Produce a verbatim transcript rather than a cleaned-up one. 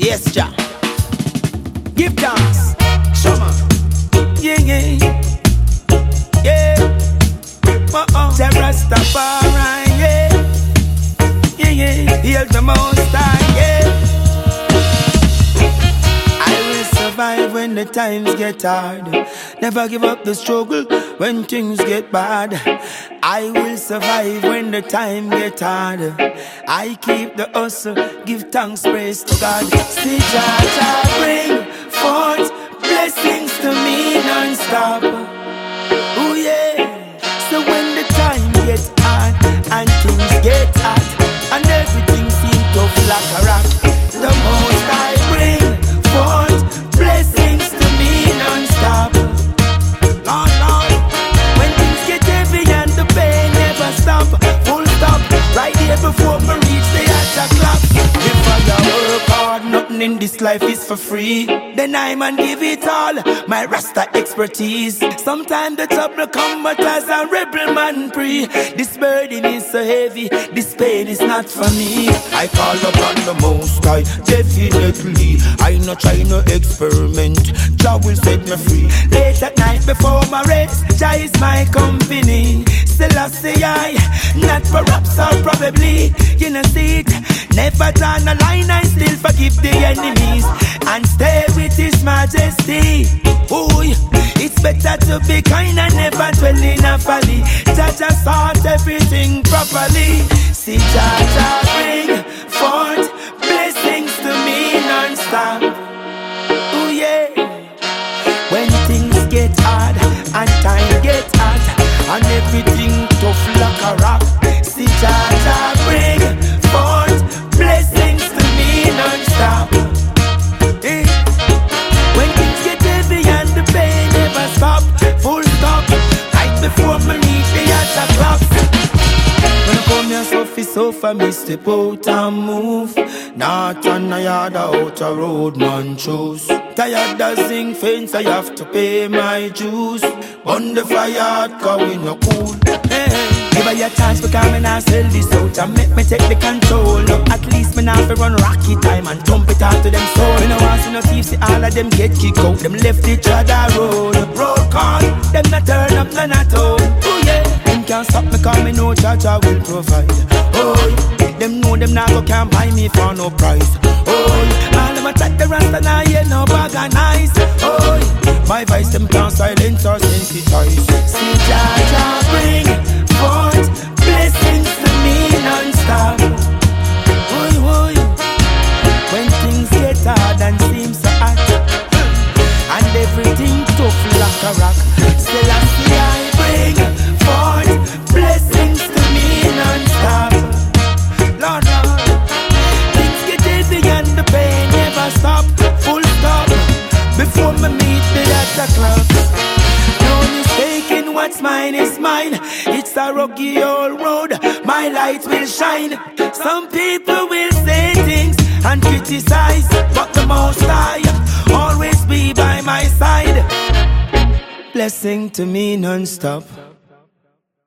Yes, Jah. Give thanks. Show man. Yeah, yeah. Yeah. Uh-oh. Jah Rastafari, yeah. Yeah, yeah. Heal the Most High, yeah. I will survive when the times get hard. Never give up the struggle when things get bad. I will survive when the time get hard. I keep the hustle, give thanks, praise to God. See Jah Jah bring forth blessings to me non-stop. Oh yeah. So when the time gets hard and things get hot and everything seems tough like a rock, the Most High bring forth blessings to me non-stop. Lord, Lord, when things get heavy and the pain never stop, full stop, right here before me reach the attack clock. If I work hard, nothing in this life is for free. Then I man give it all, my Rasta expertise. Sometimes the trouble come, but as a rebel man pray. This burden is so heavy, this pain is not for me. I call upon the Most High, definitely. I not try no experiment, Jah will set me free. Late at night before my rest, Jah is my company. Still I say I, not perhaps or probably. You know see it, never turn a line, I still forgive the enemies and stay with His Majesty. Ooh, it's better to be kind and never dwell in a folly. Jah Jah sort everything properly. See Jah Jah bring forth blessings to me non-stop. Ooh yeah. When things get hard and time get hot and everything tough like a rock, see Jah Jah bring forth blessings to me non-stop. Hey. When things get heavy and the pain never stop, full stop, right before me reach the attack clock. When I come here so fi so for me step out and move. Not on a yard out a road man choose. Tired of sing fence, I have to pay my dues. On the fire, cause we no cool. Hey, hey. Give her your chance because me not sell this out and make me take the control. No, at least me not fi run rocky time and dump it out to them soul. Me no want see no thieves, see all of them get kicked out. Them left each other road. Road call, them not turn up none at all. Oh yeah, them can't stop me cause me know Jah Jah will provide. Oh, them know them now go can't buy me for no price. Oh, all them a chat the rasta now yeah no bag and nice. Oh, my voice them can't silence or sensitize. See Jah Jah bring forth blessings to me non-stop. Oi, oi. When things get hard and seem so hot and everything tough like a rock, still I see I bring forth blessings to me non-stop. Lord, Lord, things get heavy and the pain never stop, full stop, before me meet the attack clock. No mistaking what's mine is mine. It's a rocky old road, my light will shine. Some people will say things and criticize, but the Most High always be by my side. Blessing to me non-stop.